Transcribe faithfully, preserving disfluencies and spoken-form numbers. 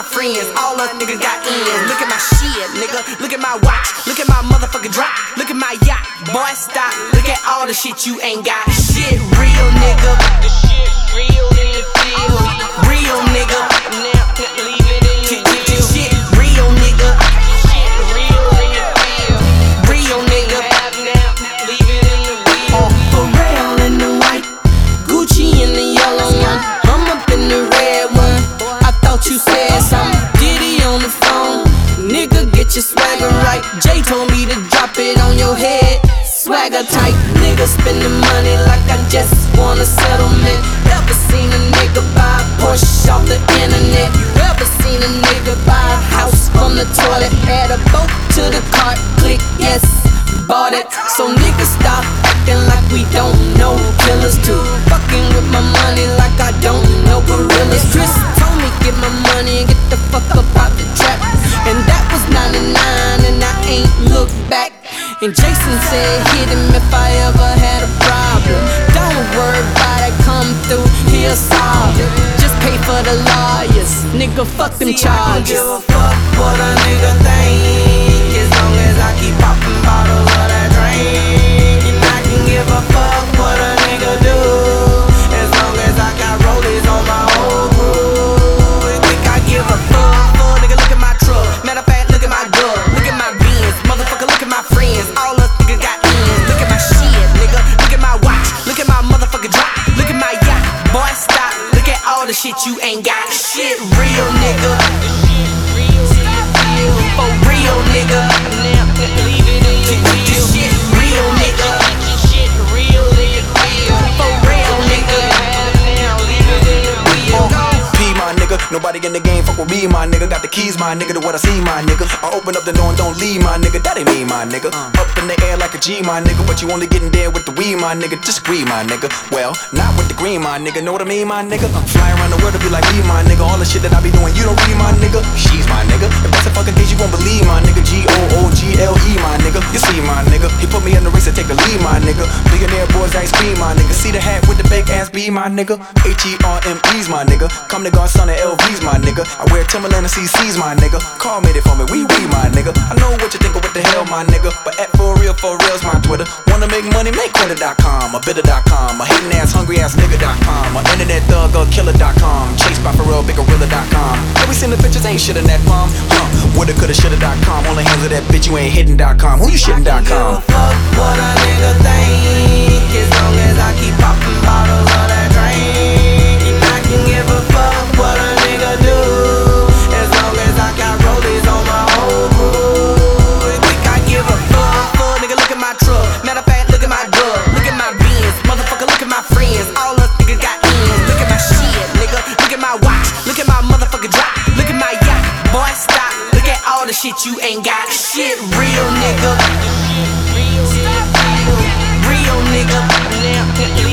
my friends. All us niggas got ends. Look at my shit, nigga. Look at my watch. Look at my motherfucking drop. Look at my yacht. Boy, stop. Look at all the shit you ain't got. Shit real, nigga. The shit real in the field. Real, nigga. Now, leave it in the field. Shit real, nigga. Shit real in the field. Real, nigga. Have now, leave it in the field. Pharrell in the white, Gucci in the yellow one. I'm up in the red one. I thought you said something. Diddy on the phone. Nigga, get your swagger right. Jay told me to drop it on your head. Swagger tight, nigga spending money like I just want a settlement. Ever seen a nigga buy a Porsche off the internet? Ever seen a nigga buy a house from the toilet? Add a boat to the cart, click yes, bought it. So niggas stop acting like we don't know killers too. Fucking with my money like I don't know gorillas. Chris told me get my money and get the fuck up out the trap. And that was ninety-nine and I ain't looked back. And Jason said hit him if I ever had a problem. Don't worry about it, come through, he'll solve it. Just pay for the lawyers, nigga, fuck them charges. I don't give a fuck what a nigga think, as long as I keep popping bottles of that drink. And I can give a fuck what a nigga do, as long as I got rollies on my whole crew. You think I give a fuck? Fuck, nigga, look at my truck. Matter of fact, look at my dub. Look at my Benz, motherfucker, look at my friends. All us niggas got ends. Look at my shit, nigga. Look at my watch. Look at my motherfucking drop. Look at my yacht. Boy, stop. Look at all the shit you ain't got. Shit real, nigga. For real, nigga. Now, leave it in the field. Shit real, nigga. Shit real in the field. For real, nigga. Have now, leave it in the field. P, my nigga, nobody in the game fuck with me, my nigga. Got the keys, my nigga, to what I see, my nigga. I open up the door and don't leave, my nigga. That ain't me, my nigga. Up in the air like a G, my nigga. But you only getting there with the weed, my nigga. Disagree, my nigga. Well, not with the green, my nigga. Know what I mean, my nigga? Fly around the world to be like me, my nigga. All the shit that I be doing, you don't read, my nigga. She's my nigga. If that's a fucking case, you won't believe, my nigga. G O O G L E, my nigga. You see, my nigga. He put me in the race to take the lead, my nigga. Billionaire boys ice cream, my nigga. See the hat with the big ass B, my nigga. H E R M E's, my nigga. Come to Godson and L V's, my nigga. I wear Timberland and C C's, my nigga. Call made it for me, we we, my nigga. I know what you think of what the hell, my nigga. But at for real, for real's my Twitter. Wanna make money, make Twitter dot com, a bitter dot com, a hating ass, hungry ass nigga dot com, a internet thug or killer dot com, chased by Pharrell, big gorilla dot com. Yeah, we seen the pictures, ain't shit in that palm. Huh, woulda, coulda, shoulda dot com. Only hands of that bitch, you ain't hitting dot com. Who you shitting dot com? Fuck what a nigga think, as long as I keep popping bottles of that drink. And I can give a fuck what a nigga do, as long as I got rollies on my whole crew. You think I give a fuck? Fuck, nigga, look at my truck. Matter of fact, look at my dub. Look at my Benz, motherfucker, look at my friends. All us niggas got ends. Look at my shit, nigga. Look at my watch. Look at my motherfucking drop. Look at my yacht. Boy, stop. Look at all the shit you ain't got. Shit real, nigga. Real, nigga. Now,